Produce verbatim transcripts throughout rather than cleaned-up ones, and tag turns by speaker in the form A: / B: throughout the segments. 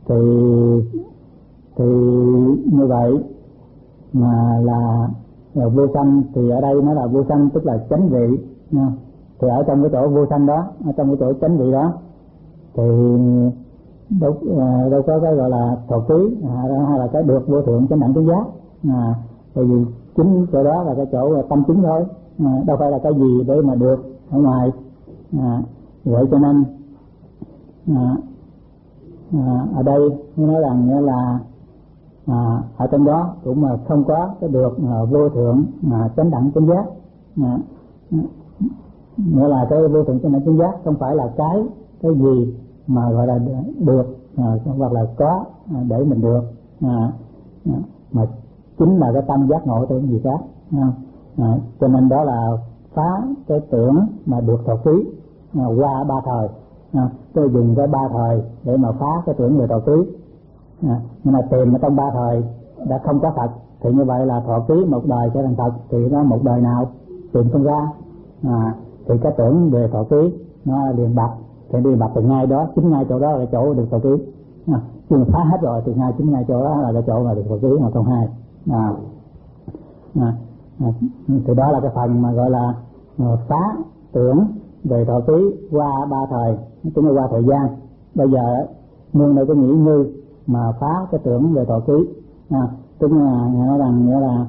A: thì thì như vậy mà là, là vô sanh, thì ở đây nó là vô sanh tức là chánh vị. Thì ở trong cái chỗ vô sanh đó, ở trong cái chỗ chánh vị đó thì đâu, đâu có cái gọi là thọ ký hay là cái được vô thượng chánh đẳng chánh giác. À, tại vì chính chỗ đó là cái chỗ tâm chính thôi, à, đâu phải là cái gì để mà được ở ngoài. À, vậy cho nên à, à, ở đây nói rằng nghĩa là à, ở trong đó cũng mà không có cái được à, vô thượng mà chánh đẳng chánh giác. À, nghĩa là cái vô thượng chánh đẳng chánh giác không phải là cái cái gì mà gọi là được à, hoặc là có à, để mình được, à, mà chính là cái tâm giác ngộ tới gì khác. À, à, cho nên đó là phá cái tưởng mà được thọ ký à, qua ba thời. À, tôi dùng cái ba thời để mà phá cái tưởng về thọ ký. À, nhưng mà tìm ở trong ba thời đã không có thật, thì như vậy là thọ ký một đời trở thành thật, thì nó một đời nào tìm không ra. À, thì cái tưởng về thọ ký nó liền bật, thì đi bật từ ngay đó, chính ngay chỗ đó là cái chỗ được thọ ký. À, nhưng phá hết rồi thì ngay chính ngay chỗ đó là cái chỗ mà được thọ ký mà không hai. À, à, à, thì đó là cái phần mà gọi là uh, phá tưởng về thọ ký qua ba thời, tức là qua thời gian. Bây giờ nương đây có nghĩ như mà phá cái tưởng về thọ ký, à, tức là nói rằng nghĩa là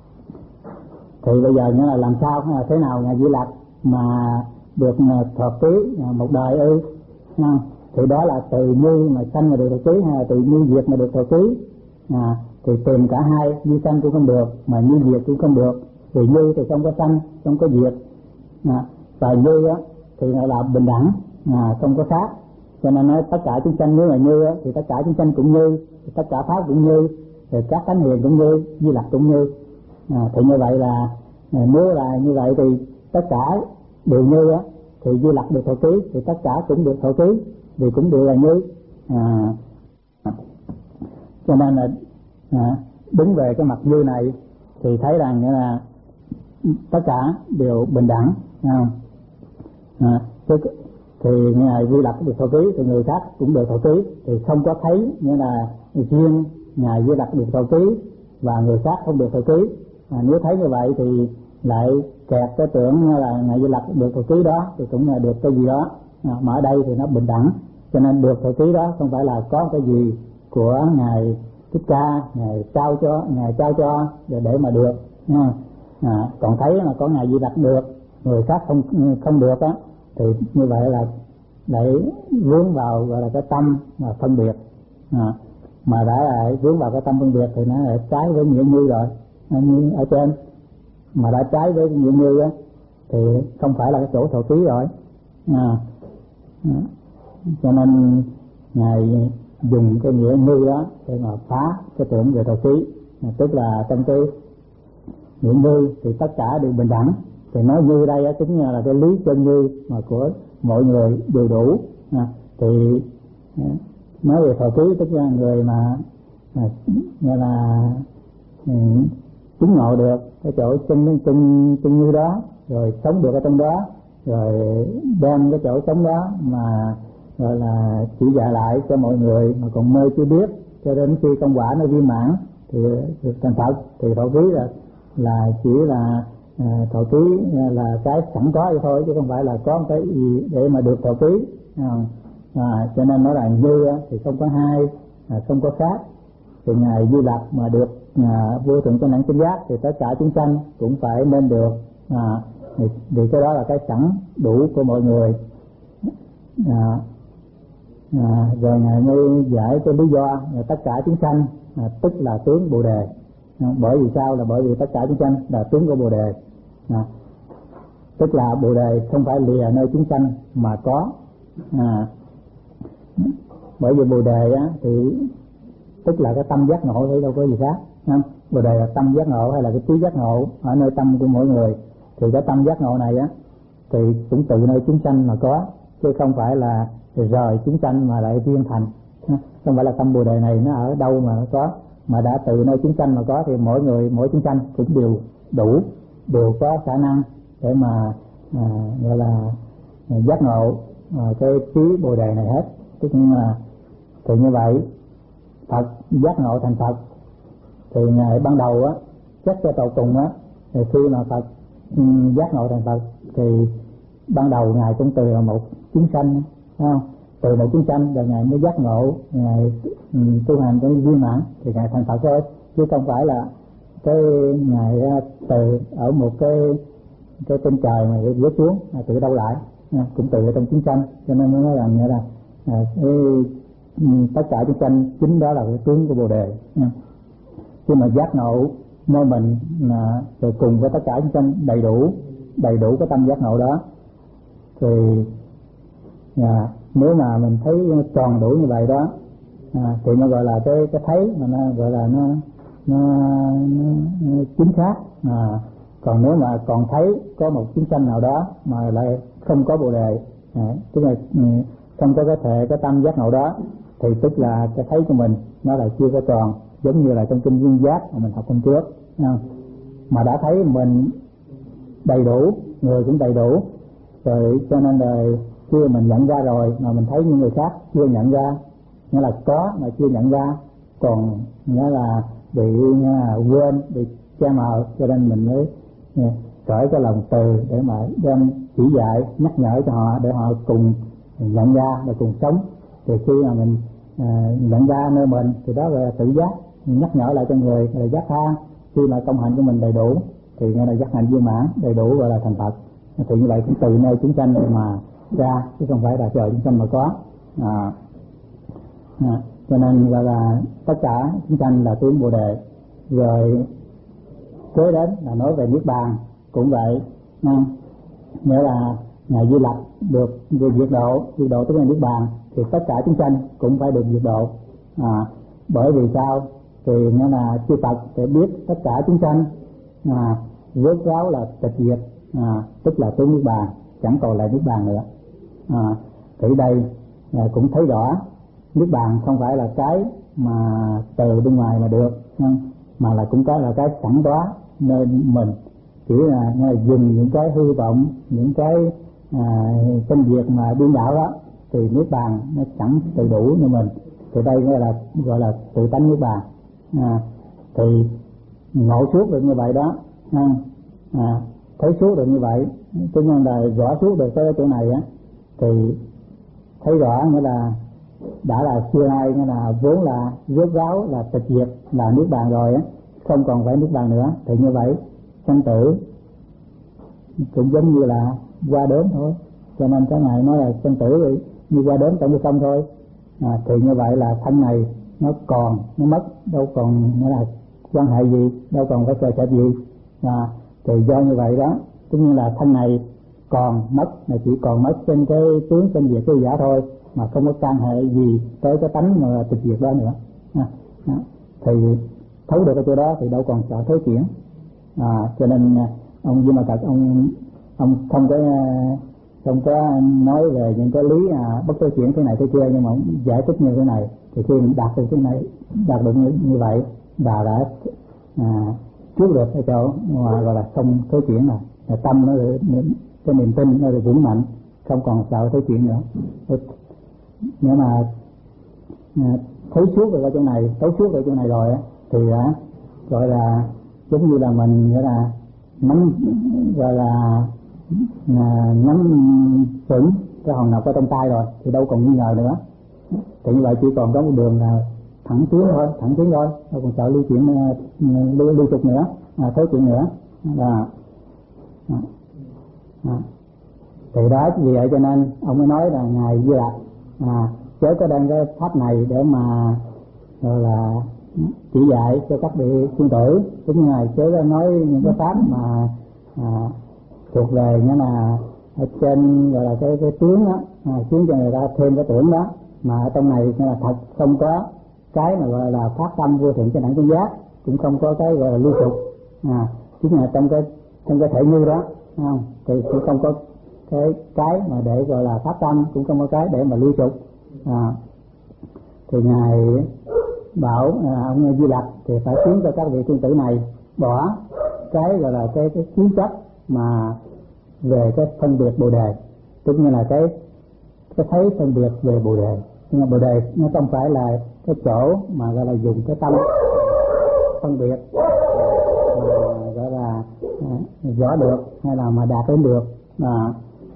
A: thì bây giờ nghĩa là làm sao thế nào ngài Di Lặc mà được thọ ký một đời ư? À, thì đó là từ như mà sanh mà được thọ ký hay là từ như diệt mà được thọ ký. À, thì tìm cả hai, như sanh cũng không được mà như diệt cũng không được. Vì như thì không có sanh, không có diệt, à, và như á thì là bình đẳng, à, không có khác. Cho nên nói tất cả chúng sanh nếu là như á, thì tất cả chúng sanh cũng như, thì tất cả pháp cũng như, thì các thánh hiền cũng như, Di Lặc cũng như. À, thì như vậy là nếu là như vậy thì tất cả đều như á, thì Di Lặc được thọ ký thì tất cả cũng được thọ ký, vì cũng đều là như. À, cho nên là à, đứng về cái mặt như này thì thấy rằng nghĩa là tất cả đều bình đẳng. À, à, thì ngài Di Lặc được thọ ký thì người khác cũng được thọ ký, thì không có thấy nghĩa là riêng ngài Di Lặc được thọ ký và người khác không được thọ ký. À, nếu thấy như vậy thì lại kẹt cái tưởng là ngài Di Lặc được thọ ký đó thì cũng là được cái gì đó. À, mà ở đây thì nó bình đẳng, cho nên được thọ ký đó không phải là có cái gì của ngài Thích Ca ngài trao cho ngài trao cho để, để mà được. À, à, còn thấy là có ngài Di Lặc được, người khác không không được á, thì như vậy là để vướng vào gọi là cái tâm mà phân biệt. À, mà đã là vướng vào cái tâm phân biệt thì nó lại trái với nghĩa như rồi. À, như ở trên mà đã trái với nghĩa như á thì không phải là cái chỗ thọ ký rồi. À, à, cho nên ngài dùng cái nghĩa như đó để mà phá cái tưởng về thọ ký. À, tức là trong cái nghĩa như thì tất cả đều bình đẳng. Thì nói như đây á, chính là cái lý chân như mà của mọi người đều đủ. À, thì nói về thọ ký tức là người mà à, như là ừ, chứng ngộ được cái chỗ chân chân chân như đó, rồi sống được ở trong đó, rồi đem cái chỗ sống đó mà gọi là chỉ dạy lại cho mọi người mà còn mê chưa biết, cho đến khi công quả nó viên mãn thì được thành Phật. Thì thọ ký là là chỉ là à, thọ ký là cái sẵn có vậy thôi, chứ không phải là có cái gì để mà được thọ ký. À, à, cho nên nói là như thì không có hai, à, không có khác. Thì ngài Di Lặc mà được à, vô thượng chánh đẳng chánh giác thì tất cả chúng sanh cũng phải nên được. À, vì, vì cái đó là cái sẵn đủ của mọi người. À, à, rồi ngài mới giải cái lý do là tất cả chúng sanh à, tức là tướng Bồ Đề. À, bởi vì sao? Là bởi vì tất cả chúng sanh là tướng của Bồ Đề. À, tức là Bồ Đề không phải lìa nơi chúng sanh mà có. À, bởi vì Bồ Đề á, thì tức là cái tâm giác ngộ thì đâu có gì khác. Không? Bồ Đề là tâm giác ngộ hay là cái trí giác ngộ ở nơi tâm của mỗi người. Thì cái tâm giác ngộ này á thì cũng từ nơi chúng sanh mà có, chứ không phải là rời chúng sanh mà lại viên thành. Không phải là tâm Bồ Đề này nó ở đâu mà nó có, mà đã từ nơi chúng sanh mà có, thì mỗi người mỗi chúng sanh cũng đều đủ, đều có khả năng để mà à, gọi là giác ngộ à, cái trí Bồ Đề này hết. Tức là thì như vậy Phật giác ngộ thành Phật thì ngày ban đầu á, chắc cho tột cùng á, thì khi mà Phật um, giác ngộ thành Phật thì ban đầu ngài cũng từ là một chúng sanh, phải không? Từ một chúng sanh rồi ngài mới giác ngộ, ngài um, tu hành cái viên mãn thì ngài thành Phật thôi, chứ không phải là cái ngài từ ở một cái cái trên trời mà rớt xuống là từ đâu lại, cũng từ ở trong chúng sanh, cho nên nó nói rằng nghĩa là à, cái, tất cả chúng sanh chính đó là cái tướng của Bồ Đề. Khi mà giác ngộ nơi mình là rồi cùng với tất cả chúng sanh đầy đủ đầy đủ cái tâm giác ngộ đó thì à, nếu mà mình thấy tròn đủ như vậy đó à, thì nó gọi là cái cái thấy mà nó gọi là nó nó, nó, nó chính xác. À, còn nếu mà còn thấy có một chúng sanh nào đó mà lại không có Bồ Đề, à, tức là không có cái thể cái tâm giác ngộ đó, thì tức là cái thấy của mình nó là chưa có tròn, giống như là trong kinh Duyên Giác mà mình học hôm trước, à, mà đã thấy mình đầy đủ, người cũng đầy đủ rồi, cho nên là khi mình nhận ra rồi mà mình thấy những người khác chưa nhận ra, nghĩa là có mà chưa nhận ra, còn nghĩa là bị là quên, bị che mờ, cho nên mình mới cởi cái lòng từ để mà đem chỉ dạy nhắc nhở cho họ để họ cùng nhận ra và cùng sống. Thì khi mà mình à, nhận ra nơi mình thì đó là tự giác, nhắc nhở lại cho người là giác tha. Khi mà công hạnh của mình đầy đủ thì nghe là giác hạnh viên mãn đầy đủ, gọi là thành Phật. Thì như vậy cũng từ nơi chúng sanh mà ra, chứ không phải là chờ chúng sanh mà có. À, à, cho nên gọi là tất cả chúng sanh là tướng Bồ Đề. Rồi kế đến là nói về Niết Bàn cũng vậy, nha. Nghĩa là ngài Di Lặc được được diệt độ, diệt độ tức là Niết Bàn, thì tất cả chúng sanh cũng phải được diệt độ. À, bởi vì sao? Thì nghĩa là chư Phật sẽ biết tất cả chúng sanh à, rốt ráo là tịch diệt, à, tức là tướng Niết Bàn, chẳng còn lại Niết Bàn nữa. À, thì đây à, cũng thấy rõ Niết Bàn không phải là cái mà từ bên ngoài mà được, mà là cũng có là cái sẵn đó nơi mình, chỉ là, là dừng những cái hư vọng, những cái à, công việc mà điên đảo đó, thì Niết Bàn nó sẵn đầy đủ như mình. Thì đây gọi là gọi là tự tánh Niết Bàn. À, thì ngộ suốt được như vậy đó, à, thấy suốt được như vậy, cho nên là rõ suốt được tới chỗ này á, thì thấy rõ nghĩa là đã là xưa nay, nghĩa là vốn là rốt ráo là tịch diệt, là Niết Bàn rồi á, không còn phải Niết Bàn nữa. Thì như vậy sanh tử cũng giống như là qua đốm thôi, cho nên cái này nói là sanh tử như qua đốm trong cái sông thôi. À, thì như vậy là thân này nó còn, nó mất, đâu còn nghĩa là quan hệ gì, đâu còn phải sợ sệt gì. À, thì do như vậy đó, tất nhiên là thân này còn mất là chỉ còn mất trên cái tướng trên diệt cái giả thôi, mà không có can hệ gì tới cái tánh mà tịch diệt đó nữa. À, đó. Thì thấu được cái chỗ đó thì đâu còn sợ thối chuyển. À, cho nên ông Di Ma Cật ông ông không có không có nói về những cái lý à, bất thối chuyển thế này thế kia, nhưng mà ông giải thích như thế này. Thì khi mình đạt được cái này, đạt được như, như vậy và đã à, trước được cái chỗ mà gọi là không thối chuyển rồi, là tâm nó được, cái niềm tin nó được vững mạnh, không còn sợ thối chuyển nữa. Nếu mà à, thấy suốt được ở chỗ này, thấu suốt ở chỗ này rồi á, thì à, gọi là giống như là mình gọi là nắm gọi là à, nắm vững cái hòn ngọc ở trong tay rồi, thì đâu còn nghi ngờ nữa. Thì như vậy chỉ còn có một đường là thẳng tiến thôi, thẳng tiến thôi, đâu còn sợ lưu chuyển lưu, lưu trục nữa, à, thối chuyển nữa. À, à, à. Thì đó vì vậy cho nên ông mới nói là ngài Di Lặc à, chớ có đem cái pháp này để mà gọi là chỉ dạy cho các vị tiên tử, cũng như ngài chớ có nói những cái pháp mà à, thuộc về nghĩa là ở trên gọi là cái cái tướng đó, à, khiến cho người ta thêm cái tưởng đó, mà ở trong này là thật không có cái mà gọi là phát tâm vô thượng trên đẳng chân giác, cũng không có cái gọi là lưu trục, à, chính là trong cái trong cái thể như đó, không? Thì cũng không có cái cái mà để gọi là phát tâm, cũng không có cái để mà lưu trục. À, thì ngài bảo à, ông Di Lặc thì phải khiến cho các vị tiên tử này bỏ cái gọi là cái cái kiến chấp mà về cái phân biệt Bồ Đề, tức như là cái cái thấy phân biệt về Bồ Đề, Nhưng mà bồ đề nó không phải là cái chỗ mà gọi là dùng cái tâm phân biệt mà gọi là rõ được hay là mà đạt đến được. À,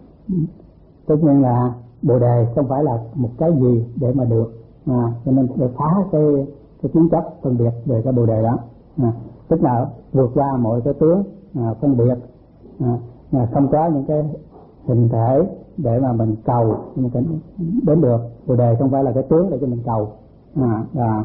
A: tất nhiên là bồ đề không phải là một cái gì để mà được, à, cho nên để phá cái cái kiến chấp phân biệt về cái bồ đề đó, à, tức là vượt qua mọi cái tướng à, phân biệt, à, không có những cái hình thể để mà mình cầu mình đến được. Bồ đề không phải là cái tướng để cho mình cầu, à, à,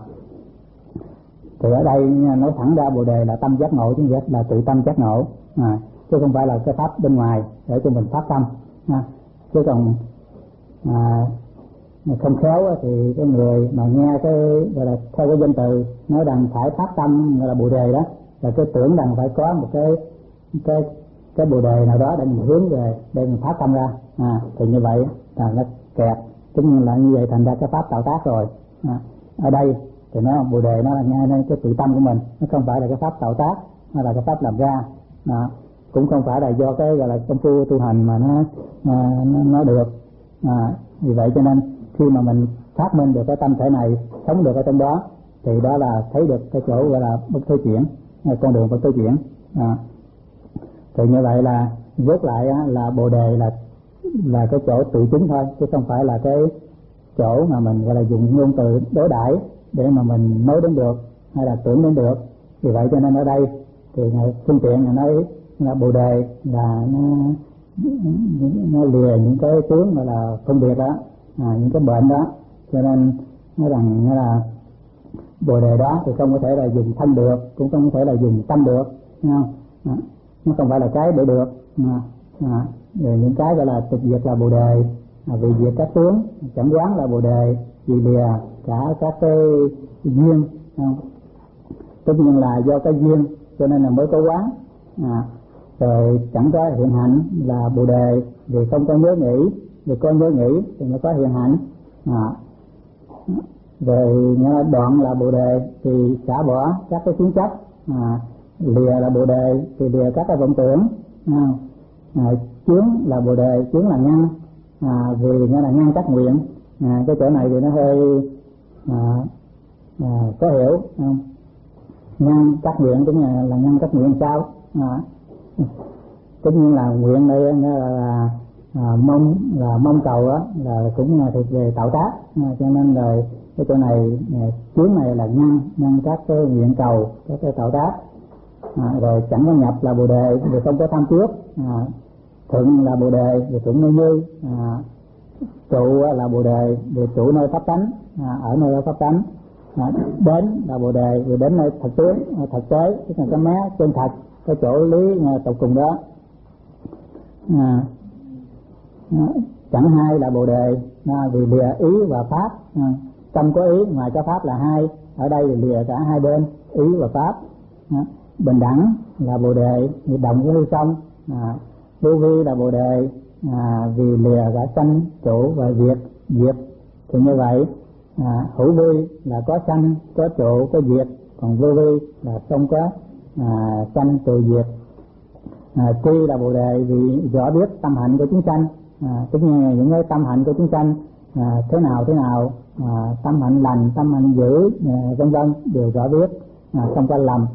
A: thì ở đây nói thẳng ra bồ đề là tâm giác ngộ, chứ là tự tâm giác ngộ, à, chứ không phải là cái pháp bên ngoài để cho mình phát tâm, à, chứ còn à, không khéo thì cái người mà nghe cái gọi là theo cái danh từ nói rằng phải phát tâm gọi là bồ đề đó, là cái tưởng rằng phải có một cái cái cái bồ đề nào đó để mình hướng về để mình phát tâm ra, à, thì như vậy là nó kẹt, tất nhiên là như vậy thành ra cái pháp tạo tác rồi. À, ở đây thì nó bồ đề nó là ngay nên cái tự tâm của mình, nó không phải là cái pháp tạo tác hay là cái pháp làm ra, à, cũng không phải là do cái gọi là công phu tu hành mà nó nó, nó được, à, vì vậy cho nên khi mà mình phát minh được cái tâm thể này, sống được ở trong đó, thì đó là thấy được cái chỗ gọi là bất thối chuyển, con đường bất thối chuyển. À, thì như vậy là rốt lại á, là bồ đề là là cái chỗ tự chứng thôi, chứ không phải là cái chỗ mà mình gọi là dùng ngôn từ đối đãi để mà mình nói đến được hay là tưởng đến được. Vì vậy cho nên ở đây thì phương tiện là nói là bồ đề là nó, nó lìa những cái tướng gọi là phân biệt đó, à, những cái bệnh đó, cho nên nói rằng là bồ đề đó thì không có thể là dùng thân được, cũng không có thể là dùng tâm được, thấy không? À, nó không phải là cái để được, à, à, rồi những cái gọi là tịch diệt là bồ đề, à, vì diệt các tướng chẳng quán là bồ đề, vì lìa cả các cái duyên, không? Tất nhiên là do cái duyên cho nên là mới có quán, à, rồi chẳng có hiện hạnh là bồ đề, vì không có nhớ nghĩ, vì có nhớ nghĩ thì mới có hiện hạnh, à, rồi đoạn là bồ đề thì xả bỏ các cái kiến chấp, à, lìa là bồ đề thì lìa các cái vọng tưởng, à, à, chướng là bồ đề, chướng là ngăn, à, vì nó là ngăn các nguyện, à, cái chỗ này thì nó hơi à, à, có hiểu không? Ngăn các nguyện tức là, là ngăn các nguyện sao, à, tất nhiên là nguyện đây là, là à, mong là mong cầu đó là cũng là thuộc về tạo tác, à, cho nên là cái chỗ này chướng này là ngăn ngăn các cái nguyện cầu, các cái tạo tác, à, rồi chẳng có nhập là bồ đề vì không có tham trước, à, thuận là bồ đề vì thuận nơi như, à, trụ là bồ đề vì trụ nơi pháp tánh, à, ở nơi pháp tánh, à, đến là bồ đề vì đến nơi thực tướng, thực tế tức là cái mé chân thật, cái chỗ lý tột cùng đó, à, chẳng hai là bồ đề, à, vì lìa ý và pháp, à, tâm có ý ngoài cái pháp là hai, ở đây thì lìa cả hai bên ý và pháp, à, bình đẳng là bồ đề vì đồng với hư không, à, vô vi là bồ đề, à, vì lìa cả sanh trụ và diệt diệt, thì như vậy à, hữu vi là có sanh có trụ có diệt, còn vô vi là không có à, sanh trụ diệt, à, tri là bồ đề vì rõ biết tâm hạnh của chúng sanh, à, tất nhiên là những cái tâm hạnh của chúng sanh à, thế nào thế nào, à, tâm hạnh lành tâm hạnh dữ à, vân vân đều rõ biết, à, không có lầm.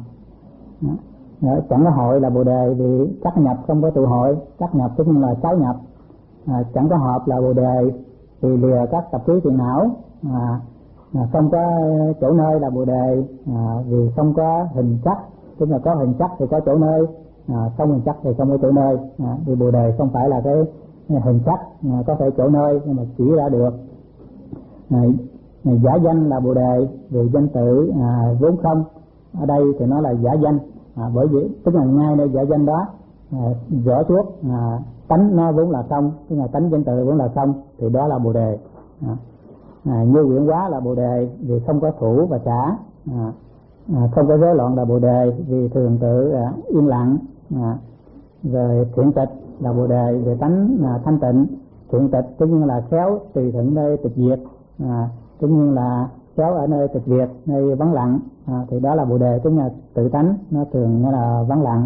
A: À, chẳng có hội là bồ đề vì cắt nhập không có tụ hội, cắt nhập tất nhiên là tái nhập, à, chẳng có hợp là bồ đề vì lìa các tập khí phiền não, à, à, không có chỗ nơi là bồ đề, à, vì không có hình sắc, tức là có hình sắc thì có chỗ nơi, à, không hình sắc thì không có chỗ nơi, à, vì bồ đề không phải là cái hình sắc à, có thể chỗ nơi nhưng mà chỉ ra được, à, giả danh là bồ đề vì danh tự à, vốn không, ở đây thì nó là giả danh, à, bởi vì tức là ngay nơi giả danh đó à, rõ suốt à, tánh nó vốn là không, tức là tánh danh tự vốn là không, thì đó là bồ đề. À, à, như quyển hóa là bồ đề vì không có thủ và trả, à, à, không có rối loạn là bồ đề vì thường tự à, yên lặng, à, rồi thiện tịch là bồ đề về tánh à, thanh tịnh, thiện tịch tất nhiên là khéo tùy thuận nơi tịch diệt, à, tất nhiên là khéo ở nơi tịch diệt nơi vắng lặng, à, thì đó là bồ đề, tức là tự tánh nó thường nó là vắng lặng,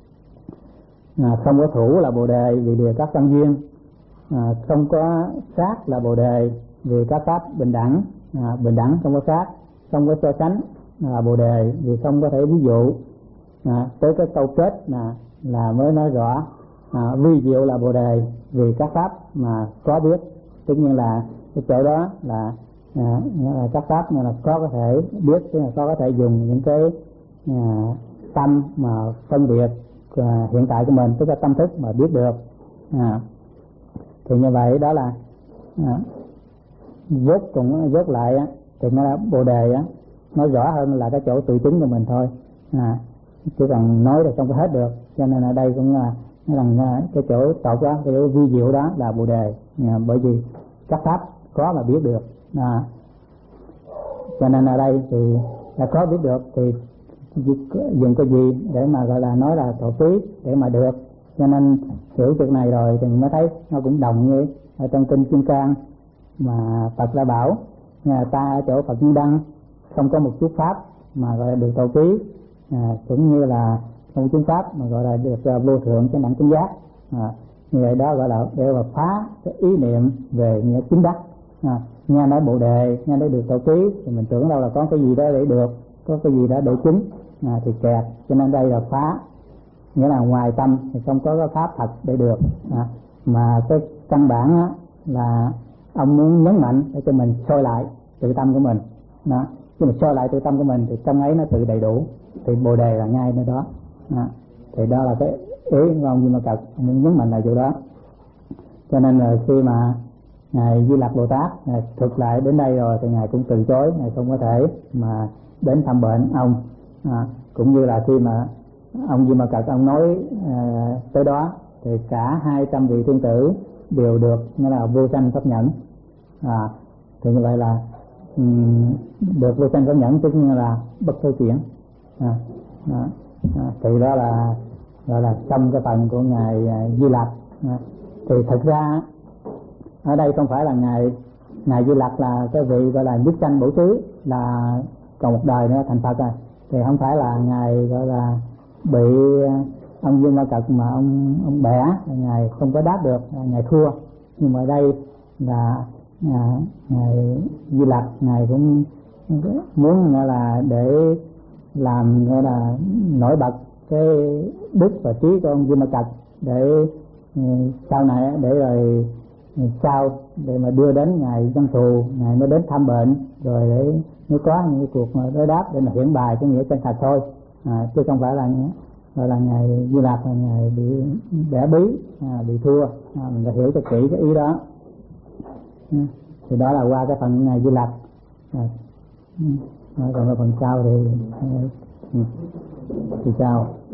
A: à, không có thủ là bồ đề vì lìa các căn duyên, à, không có sát là bồ đề vì các pháp bình đẳng, à, bình đẳng không có khác, không có so sánh là Bồ đề, vì không có thể ví dụ. À, tới cái câu kết là là mới nói rõ à, vi diệu là Bồ đề, vì các pháp mà có biết. Tất nhiên là cái chỗ đó là, à, là các pháp là có có thể biết, tức là có có thể dùng những cái à, tâm mà phân biệt à, hiện tại của mình, tức là tâm thức mà biết được. À, thì như vậy đó là à, dốt cũng dốt lại á, thì nó là Bồ đề á, nói rõ hơn là cái chỗ tự chứng của mình thôi. À, chứ còn nói thì không có hết được, cho nên ở đây cũng là rằng cái chỗ tột đó, cái chỗ vi diệu đó là Bồ đề, à, bởi vì các pháp có mà biết được. À, cho nên ở đây thì là có biết được thì dùng cái gì để mà gọi là nói là thọ ký để mà được. Cho nên hiểu chuyện này rồi thì mới thấy nó cũng đồng như ở trong kinh Kim Cang mà Phật đã bảo nhà ta ở chỗ Phật Như Đăng không có một chút pháp mà gọi là được thọ ký, à, cũng như là không chút pháp mà gọi là được uh, vô thượng chánh đẳng chánh giác. À, như vậy đó gọi là để mà phá cái ý niệm về nghĩa chứng đắc. À, nghe nói Bồ đề, nghe nói được thọ ký thì mình tưởng đâu là có cái gì đó để được, có cái gì đó để chứng, à, thì kẹt. Cho nên đây là phá, nghĩa là ngoài tâm thì không có cái pháp thật để được. À, mà cái căn bản á, là ông muốn nhấn mạnh để cho mình soi lại tự tâm của mình. Đó, khi mình soi lại tự tâm của mình thì trong ấy nó tự đầy đủ, thì Bồ đề là ngay nơi đó. À, thì đó là cái ý của ông Di Ma Cật, ông muốn nhấn mạnh là chỗ đó. Cho nên là khi mà ngài Di Lặc Bồ Tát ngài thực lại đến đây rồi thì ngài cũng từ chối, ngài không có thể mà đến thăm bệnh ông. À, cũng như là khi mà ông Di Ma Cật ông nói à, tới đó thì cả hai trăm vị thiên tử đều được, nghĩa là vô sanh pháp nhẫn. À, thì như vậy là um, được vô sanh pháp nhẫn, tức là bất thối chuyển. À, à, à, thì đó là gọi là trong cái phần của ngài Di Lặc. À, thì thực ra ở đây không phải là ngài ngài Di Lặc là cái vị gọi là nhất sanh bổ xứ, là còn một đời nữa thành Phật rồi, thì không phải là ngài gọi là bị ông Di Ma Cật mà ông ông bẻ, ngài không có đáp được, ngài thua. Nhưng mà đây là à, ngài Di Lặc ngài cũng muốn gọi là để làm gọi là nổi bật cái đức và trí của ông Di Ma Cật, để sau này để rồi sau để mà đưa đến ngài Văn Thù, ngài mới đến thăm bệnh rồi để mới có những cuộc đối đáp để mà hiển bài cái nghĩa chân thật thôi. À, chứ không phải là gọi là ngài Di Lặc là ngài bị bẻ bí, à, bị thua. À, mình phải hiểu cho kỹ cái ý đó. À, thì đó là qua cái phần ngài Di Lặc. À, còn cái phần sau thì thì sao